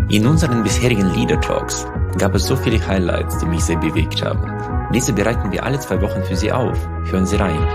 In unseren bisherigen Leader Talks gab es so viele Highlights, die mich sehr bewegt haben. Diese bereiten wir alle 2 Wochen für Sie auf. Hören Sie rein.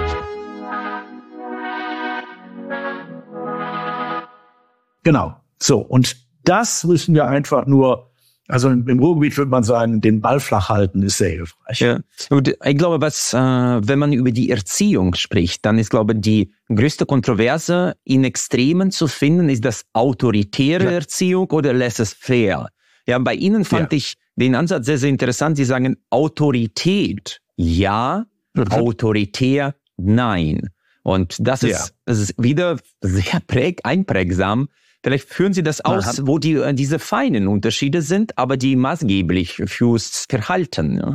Genau. So. Und das müssen wir einfach nur, also im Ruhrgebiet würde man sagen, den Ball flach halten ist sehr hilfreich. Ja. Und ich glaube, wenn man über die Erziehung spricht, dann ist, glaube ich, die größte Kontroverse in Extremen zu finden, ist das autoritäre Erziehung oder laissez-faire. Ja, bei Ihnen fand ich den Ansatz sehr, sehr interessant. Sie sagen Autorität ja, autoritär nein. Und das ist wieder sehr einprägsam. Vielleicht führen Sie das aus, wo diese feinen Unterschiede sind, aber die maßgeblich fürs Verhalten. Ja?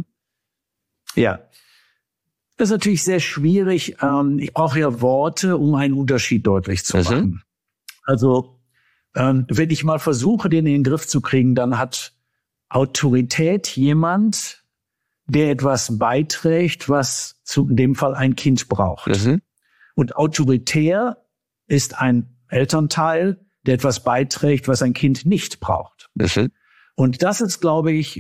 Ja, das ist natürlich sehr schwierig. Ich brauche ja Worte, um einen Unterschied deutlich zu machen. Also, wenn ich mal versuche, den in den Griff zu kriegen, dann hat Autorität jemand, der etwas beiträgt, was in dem Fall ein Kind braucht. Und autoritär ist ein Elternteil, der etwas beiträgt, was ein Kind nicht braucht. Und das ist, glaube ich,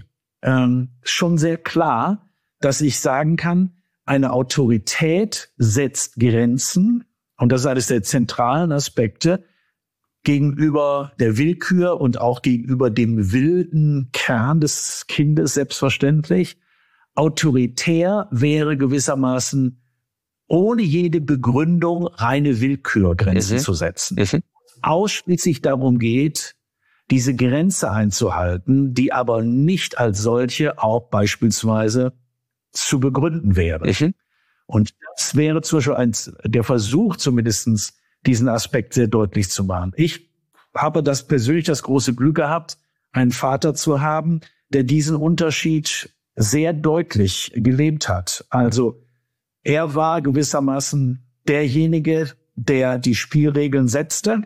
schon sehr klar, dass ich sagen kann, eine Autorität setzt Grenzen, und das ist eines der zentralen Aspekte, gegenüber der Willkür und auch gegenüber dem wilden Kern des Kindes selbstverständlich. Autoritär wäre gewissermaßen ohne jede Begründung reine Willkürgrenzen zu setzen. Ausschließlich darum geht, diese Grenze einzuhalten, die aber nicht als solche auch beispielsweise zu begründen wäre. Und das wäre zum Beispiel der Versuch, zumindestens diesen Aspekt sehr deutlich zu machen. Ich habe persönlich das große Glück gehabt, einen Vater zu haben, der diesen Unterschied sehr deutlich gelebt hat. Also er war gewissermaßen derjenige, der die Spielregeln setzte.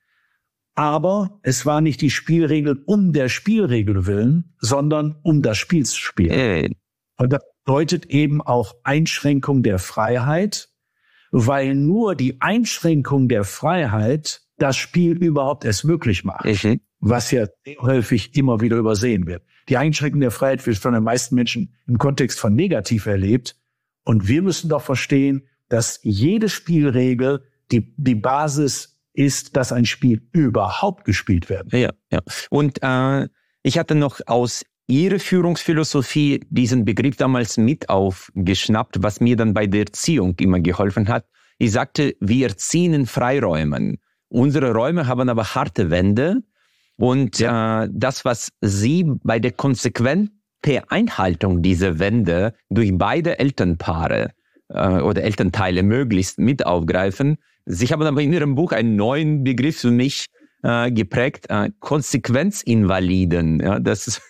Aber es war nicht die Spielregel um der Spielregel willen, sondern um das Spiel zu spielen. Und das bedeutet eben auch Einschränkung der Freiheit, weil nur die Einschränkung der Freiheit das Spiel überhaupt erst möglich macht, was ja häufig immer wieder übersehen wird. Die Einschränkung der Freiheit wird von den meisten Menschen im Kontext von negativ erlebt. Und wir müssen doch verstehen, dass jede Spielregel die Basis ist, dass ein Spiel überhaupt gespielt werden. Ja. Und ich hatte noch aus Ihrer Führungsphilosophie diesen Begriff damals mit aufgeschnappt, was mir dann bei der Erziehung immer geholfen hat. Ich sagte, wir erziehen in Freiräumen. Unsere Räume haben aber harte Wände. Und das, was Sie bei der konsequenten Einhaltung dieser Wände durch beide Elternpaare oder Elternteile möglichst mit aufgreifen. Sie haben aber in Ihrem Buch einen neuen Begriff für mich geprägt, Konsequenzinvaliden. Ja, das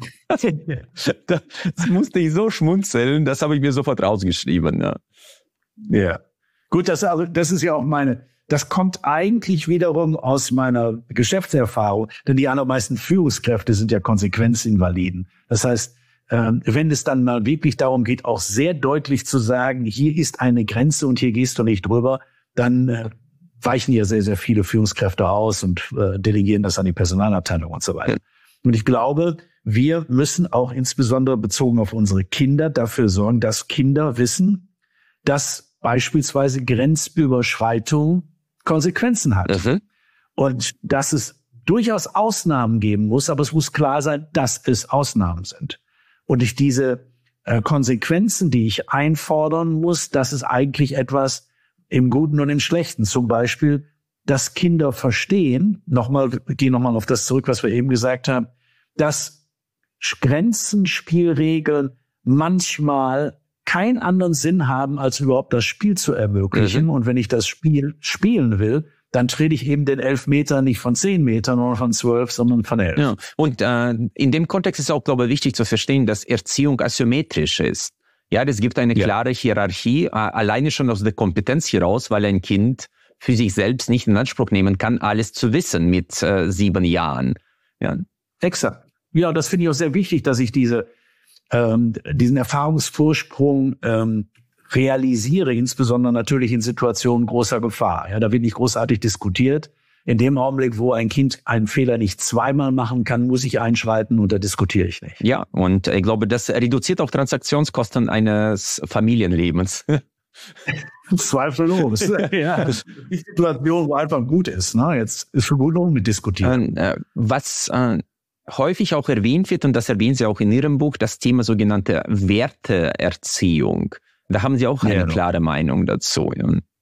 musste ich so schmunzeln, das habe ich mir sofort rausgeschrieben. Ja. Gut, das ist ja auch das kommt eigentlich wiederum aus meiner Geschäftserfahrung, denn die allermeisten Führungskräfte sind ja Konsequenzinvaliden. Das heißt, wenn es dann mal wirklich darum geht, auch sehr deutlich zu sagen, hier ist eine Grenze und hier gehst du nicht drüber, dann weichen ja sehr, sehr viele Führungskräfte aus und delegieren das an die Personalabteilung und so weiter. Und ich glaube, wir müssen auch insbesondere bezogen auf unsere Kinder dafür sorgen, dass Kinder wissen, dass beispielsweise Grenzüberschreitung Konsequenzen hat. Und dass es durchaus Ausnahmen geben muss, aber es muss klar sein, dass es Ausnahmen sind. Und ich diese Konsequenzen, die ich einfordern muss, das ist eigentlich etwas im Guten und im Schlechten. Zum Beispiel, dass Kinder verstehen, gehen nochmal auf das zurück, was wir eben gesagt haben, dass Grenzen, Spielregeln manchmal keinen anderen Sinn haben, als überhaupt das Spiel zu ermöglichen. Und wenn ich das Spiel spielen will, dann trete ich eben den Elfmeter nicht von 10 Metern oder von 12, sondern von 11. Ja. Und in dem Kontext ist auch, glaube ich, wichtig zu verstehen, dass Erziehung asymmetrisch ist. Ja, es gibt eine klare Hierarchie, alleine schon aus der Kompetenz heraus, weil ein Kind für sich selbst nicht in Anspruch nehmen kann, alles zu wissen mit 7 Jahren. Ja. Exakt. Ja, das finde ich auch sehr wichtig, dass ich diesen Erfahrungsvorsprung realisiere, insbesondere natürlich in Situationen großer Gefahr. Ja, da wird nicht großartig diskutiert. in dem Augenblick, wo ein Kind einen Fehler nicht zweimal machen kann, muss ich einschreiten und da diskutiere ich nicht. Ja, und ich glaube, das reduziert auch Transaktionskosten eines Familienlebens. Zweifellos. Ja. Die Situation, wo einfach gut ist. Ne? Jetzt ist schon gut mit diskutieren. Was häufig auch erwähnt wird, und das erwähnen Sie auch in Ihrem Buch, das Thema sogenannte Werteerziehung. Da haben Sie auch eine klare Meinung dazu.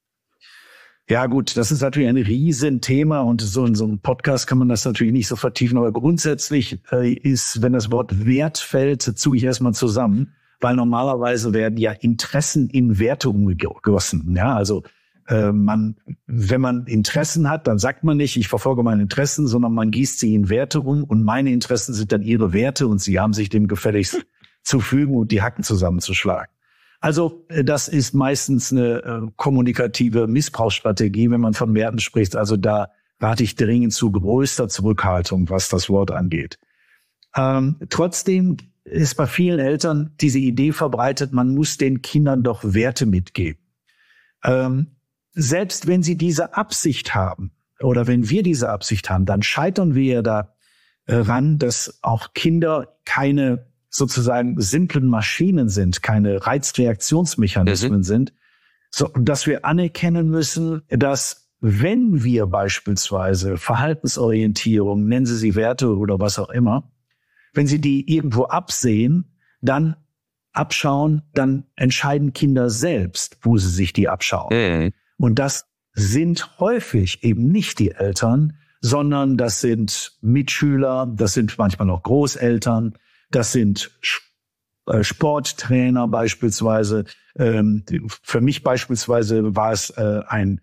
Ja gut, das ist natürlich ein Riesenthema und so in so einem Podcast kann man das natürlich nicht so vertiefen, aber grundsätzlich ist, wenn das Wort Wert fällt, ziehe ich erstmal zusammen, weil normalerweise werden ja Interessen in Werte umgegossen. Ja, also wenn man Interessen hat, dann sagt man nicht, ich verfolge meine Interessen, sondern man gießt sie in Werte um und meine Interessen sind dann Ihre Werte und Sie haben sich dem gefälligst zu fügen und die Hacken zusammenzuschlagen. Also das ist meistens eine kommunikative Missbrauchsstrategie, wenn man von Werten spricht. Also da rate ich dringend zu größter Zurückhaltung, was das Wort angeht. Trotzdem ist bei vielen Eltern diese Idee verbreitet, man muss den Kindern doch Werte mitgeben. Selbst wenn sie diese Absicht haben oder wenn wir diese Absicht haben, dann scheitern wir ja daran, dass auch Kinder keine sozusagen simplen Maschinen sind, keine Reizreaktionsmechanismen sind, so dass wir anerkennen müssen, dass wenn wir beispielsweise Verhaltensorientierung, nennen Sie sie Werte oder was auch immer, wenn Sie die irgendwo absehen, dann abschauen, dann entscheiden Kinder selbst, wo sie sich die abschauen. Und das sind häufig eben nicht die Eltern, sondern das sind Mitschüler, das sind manchmal auch Großeltern, das sind Sporttrainer beispielsweise. Für mich beispielsweise war es ein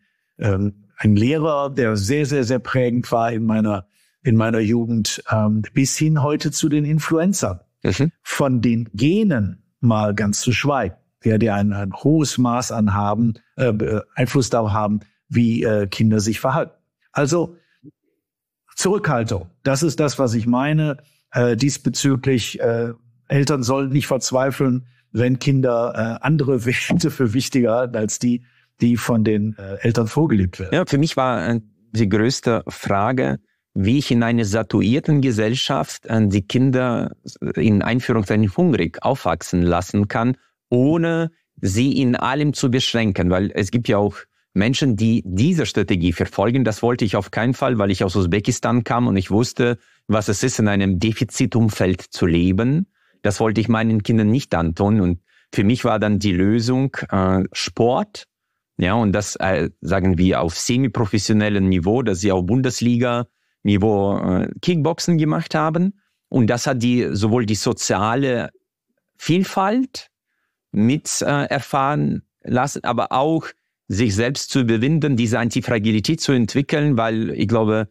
Lehrer, der sehr, sehr, sehr prägend war in meiner Jugend, bis hin heute zu den Influencern. Von den Genen mal ganz zu schweigen, die ein hohes Maß an Einfluss darauf haben, wie Kinder sich verhalten. Also Zurückhaltung, das ist das, was ich meine. Diesbezüglich, Eltern sollen nicht verzweifeln, wenn Kinder andere Werte für wichtiger halten als die von den Eltern vorgelebt werden. Ja, für mich war die größte Frage, wie ich in einer satuierten Gesellschaft die Kinder in Einführungszeichen hungrig aufwachsen lassen kann, ohne sie in allem zu beschränken. Weil es gibt ja auch Menschen, die diese Strategie verfolgen. Das wollte ich auf keinen Fall, weil ich aus Usbekistan kam und ich wusste, was es ist, in einem Defizitumfeld zu leben. Das wollte ich meinen Kindern nicht antun. Und für mich war dann die Lösung Sport. Ja, und das sagen wir auf semi-professionellem Niveau, dass sie auf Bundesliga-Niveau Kickboxen gemacht haben. Und das hat sowohl die soziale Vielfalt mit erfahren lassen, aber auch sich selbst zu überwinden, diese Antifragilität zu entwickeln, weil ich glaube,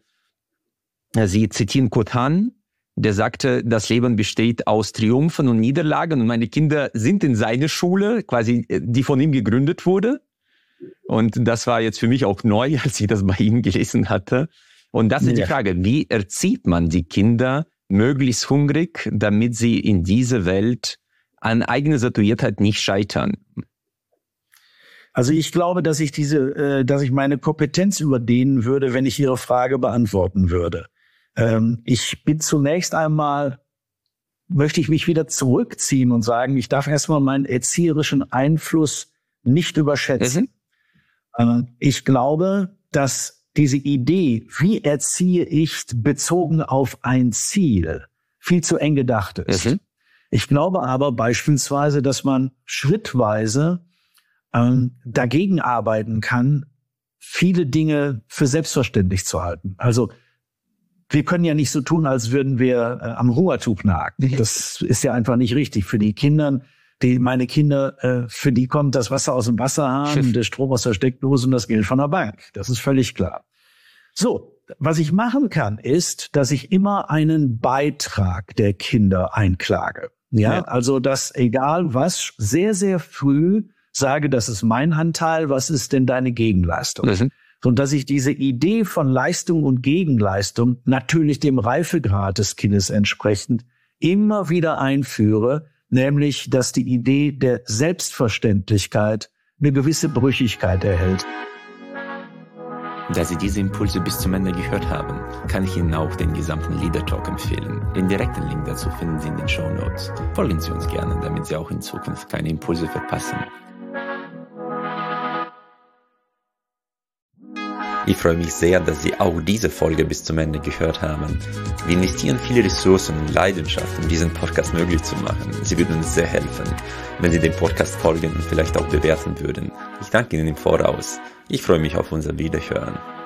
Sie zitieren Kurt Hahn, der sagte, das Leben besteht aus Triumphen und Niederlagen und meine Kinder sind in seine Schule, quasi die von ihm gegründet wurde. Und das war jetzt für mich auch neu, als ich das bei ihm gelesen hatte. Und das ist die Frage, wie erzieht man die Kinder möglichst hungrig, damit sie in dieser Welt an eigener Satuiertheit nicht scheitern? Also ich glaube, dass ich meine Kompetenz überdehnen würde, wenn ich Ihre Frage beantworten würde. Ich bin zunächst einmal, möchte ich mich wieder zurückziehen und sagen, ich darf erstmal meinen erzieherischen Einfluss nicht überschätzen. Ich glaube, dass diese Idee, wie erziehe ich bezogen auf ein Ziel, viel zu eng gedacht ist. Ich glaube aber beispielsweise, dass man schrittweise dagegen arbeiten kann, viele Dinge für selbstverständlich zu halten. Also wir können ja nicht so tun, als würden wir am Hungertuch nagen. Das ist ja einfach nicht richtig. Für die Kinder, meine Kinder, für die kommt das Wasser aus dem Wasserhahn, der Strom aus der Steckdose und das Geld von der Bank. Das ist völlig klar. So, was ich machen kann, ist, dass ich immer einen Beitrag der Kinder einklage. Ja, also dass egal was, sehr, sehr früh sage, das ist mein Anteil, was ist denn deine Gegenleistung? Und dass ich diese Idee von Leistung und Gegenleistung natürlich dem Reifegrad des Kindes entsprechend immer wieder einführe, nämlich, dass die Idee der Selbstverständlichkeit eine gewisse Brüchigkeit erhält. Da Sie diese Impulse bis zum Ende gehört haben, kann ich Ihnen auch den gesamten Leader Talk empfehlen. Den direkten Link dazu finden Sie in den Shownotes. Folgen Sie uns gerne, damit Sie auch in Zukunft keine Impulse verpassen. Ich freue mich sehr, dass Sie auch diese Folge bis zum Ende gehört haben. Wir investieren viele Ressourcen und Leidenschaft, um diesen Podcast möglich zu machen. Sie würden uns sehr helfen, wenn Sie dem Podcast folgen und vielleicht auch bewerten würden. Ich danke Ihnen im Voraus. Ich freue mich auf unser Wiederhören.